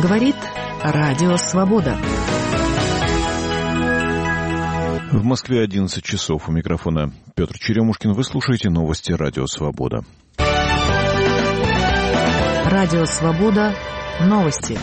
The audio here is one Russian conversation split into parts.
Говорит Радио Свобода. В Москве 11 часов. У микрофона Петр Черемушкин. Вы слушаете новости Радио Свобода. Радио Свобода. Новости.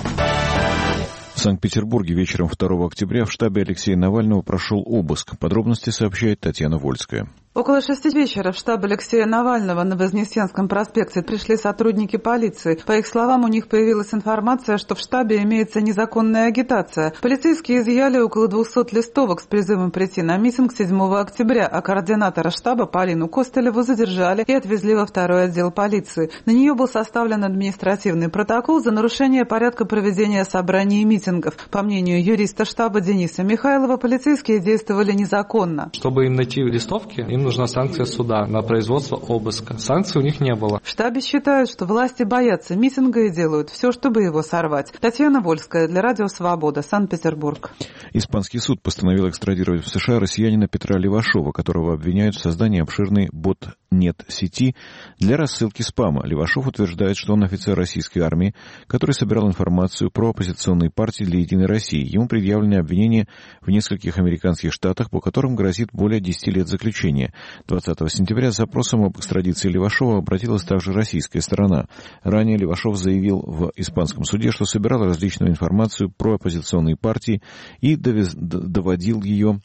В Санкт-Петербурге вечером 2 октября в штабе Алексея Навального прошел обыск. Подробности сообщает Татьяна Вольская. Около 6 вечера в штаб Алексея Навального на Вознесенском проспекте пришли сотрудники полиции. По их словам, у них появилась информация, что в штабе имеется незаконная агитация. Полицейские изъяли около 200 листовок с призывом прийти на митинг 7 октября, а координатора штаба Полину Костылеву задержали и отвезли во второй отдел полиции. На нее был составлен административный протокол за нарушение порядка проведения собраний и митингов. По мнению юриста штаба Дениса Михайлова, полицейские действовали незаконно. Чтобы им найти листовки, им нужна санкция суда на производство обыска. Санкций у них не было. В штабе считают, что власти боятся митинга и делают все, чтобы его сорвать. Татьяна Вольская для Радио Свобода, Санкт-Петербург. Испанский суд постановил экстрадировать в США россиянина Петра Левашова, которого обвиняют в создании обширной ботнет-сети для рассылки спама. Левашов утверждает, что он офицер российской армии, который собирал информацию про оппозиционные партии для «Единой России». Ему предъявлены обвинения в нескольких американских штатах, по которым грозит более 10 лет заключения. 20 сентября с запросом об экстрадиции Левашова обратилась также российская сторона. Ранее Левашов заявил в испанском суде, что собирал различную информацию про оппозиционные партии и доводил ее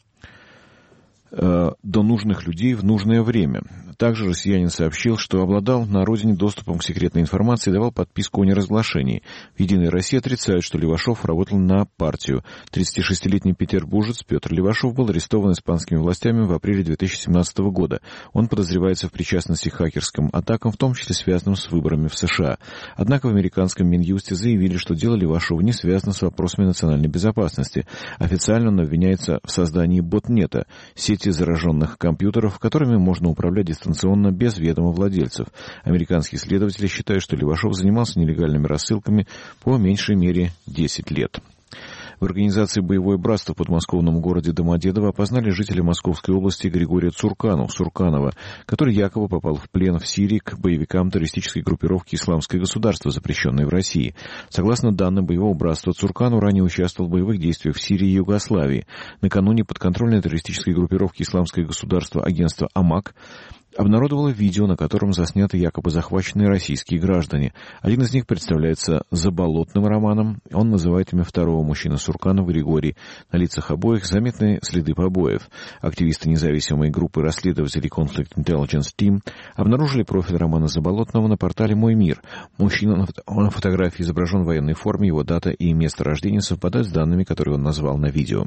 до нужных людей в нужное время. Также россиянин сообщил, что обладал на родине доступом к секретной информации и давал подписку о неразглашении. В «Единой России» отрицают, что Левашов работал на партию. 36-летний петербуржец Петр Левашов был арестован испанскими властями в апреле 2017 года. Он подозревается в причастности к хакерским атакам, в том числе связанным с выборами в США. Однако в американском Минюсте заявили, что дело Левашова не связано с вопросами национальной безопасности. Официально он обвиняется в создании ботнета, сети зараженных компьютеров, которыми можно управлять дистанционно без ведома владельцев. Американские следователи считают, что Левашов занимался нелегальными рассылками по меньшей мере 10 лет. В организации «Боевое братство» в подмосковном городе Домодедово опознали жителя Московской области Григория Цурканова, который якобы попал в плен в Сирии к боевикам террористической группировки «Исламское государство», запрещенной в России. Согласно данным «Боевого братства», Цурканов ранее участвовал в боевых действиях в Сирии и Югославии. Накануне подконтрольной террористической группировки «Исламское государство» агентство «Амак» обнародовало видео, на котором засняты якобы захваченные российские граждане. Один из них представляется Заболотным Романом. Он называет имя второго мужчины Цурканова Григорий. На лицах обоих заметны следы побоев. Активисты независимой группы расследователей Conflict Intelligence Team обнаружили профиль Романа Заболотного на портале «Мой мир». Мужчина на фотографии изображен в военной форме, его дата и место рождения совпадают с данными, которые он назвал на видео.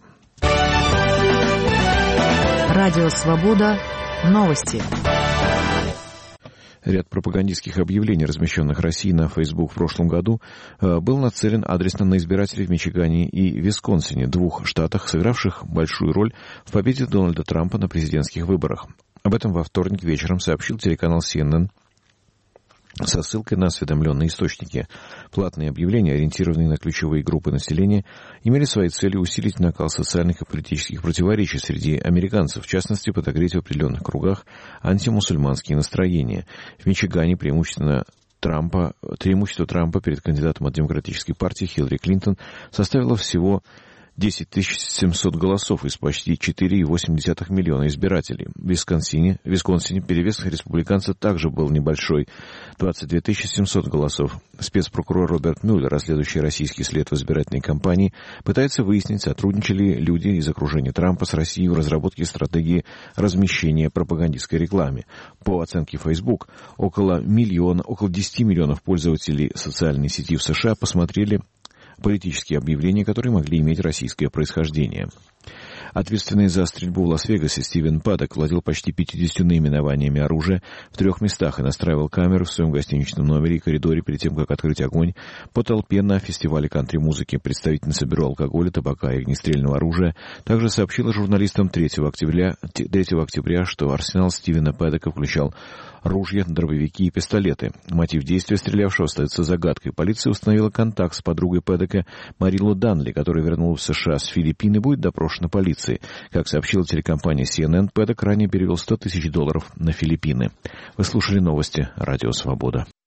Радио Свобода. Новости. Ряд пропагандистских объявлений, размещенных Россией на Facebook в прошлом году, был нацелен адресно на избирателей в Мичигане и Висконсине, двух штатах, сыгравших большую роль в победе Дональда Трампа на президентских выборах. Об этом во вторник вечером сообщил телеканал CNN со ссылкой на осведомленные источники. Платные объявления, ориентированные на ключевые группы населения, имели своей целью усилить накал социальных и политических противоречий среди американцев, в частности, подогреть в определенных кругах антимусульманские настроения. В Мичигане преимущество Трампа перед кандидатом от Демократической партии Хиллари Клинтон составило всего 10 700 голосов из почти 4,8 миллиона избирателей. В Висконсине перевес республиканца также был небольшой – 22 700 голосов. Спецпрокурор Роберт Мюллер, расследующий российский след в избирательной кампании, пытается выяснить, сотрудничали ли люди из окружения Трампа с Россией в разработке стратегии размещения пропагандистской рекламы. По оценке Facebook, около 10 миллионов пользователей социальной сети в США посмотрели политические объявления, которые могли иметь российское происхождение. Ответственный за стрельбу в Лас-Вегасе Стивен Паддок владел почти 50 наименованиями оружия в 3 местах и настраивал камеры в своем гостиничном номере и коридоре перед тем, как открыть огонь по толпе на фестивале кантри-музыки. Представительница бюро алкоголя, табака и огнестрельного оружия также сообщила журналистам 3 октября, что арсенал Стивена Паддока включал ружья, дробовики и пистолеты. Мотив действия стрелявшего остается загадкой. Полиция установила контакт с подругой Паддока Марилу Данли, которая вернулась в США с Филиппин и будет допрошена полицией. Как сообщила телекомпания CNN, Паддок ранее перевел $100 000 на Филиппины. Вы слушали новости Радио Свобода.